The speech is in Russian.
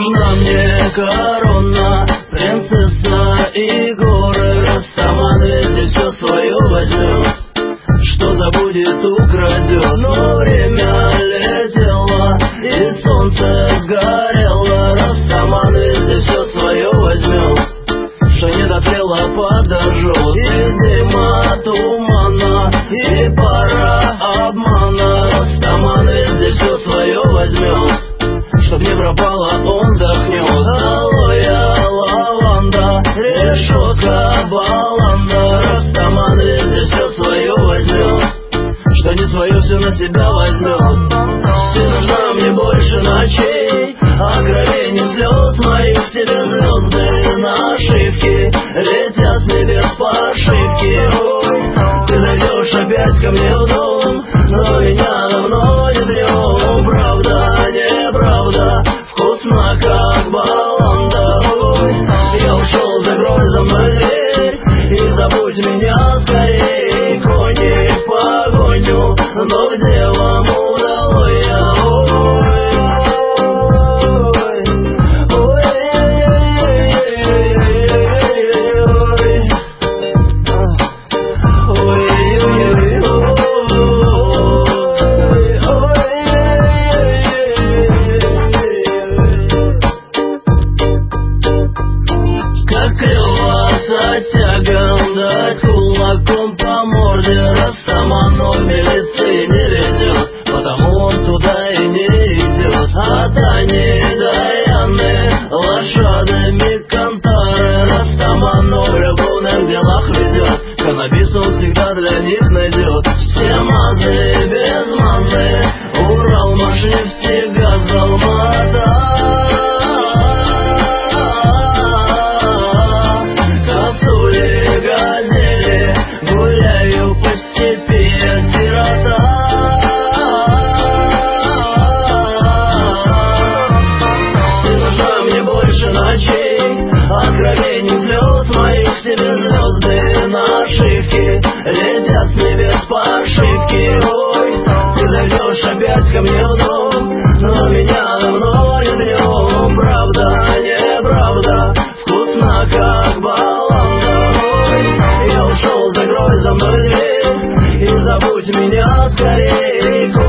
нужна мне корона, принцесса и горы. Растаман везде все свое возьмет, что забудет, украдет. Но время летело, и солнце сгорело. Растаман везде все свое возьмет, что не дотлело, подожжет. Из дыма тумана и пара обмана. Растаман везде все свое возьмет, чтоб не пропало, он дохнет. Алоэ, лаванда, решетка, баланда. Растаман везде все свое возьмет, что не свое все на себя возьмет. Ты нужна мне больше ночей, откровений взлет моих. В себе звезды нашивки летят с небес по ошибке. Ой, ты зайдешь опять ко мне в дом, но меня давно не днем. Правда, неправда, вкусно как баланда. Ой, я ушел, закрой за мной дверь и забудь меня скорей. Кони в погоню, но где вам удалось? Тягом дать кулаком по морде. Растаман в милиции не ведет, потому он туда и не идет. От Ани до Яны лошадами кантары. Растаман в любовных делах везет, каннабис он всегда для них найдет. Все мазы без маны, Урал, Машнефть, газ, Алмата. Гуляю по степи, я сирота. Ты нужна мне больше ночей, откровений взлет моих. В себе звезды нашивки летят с небес по ошибке. Ой, ты зайдешь опять ко мне в дом, но меня давно не днем. Правда, неправда, вкусно как баланда. Ой, я ушел, закрой за мной дверь и забудь меня скорей.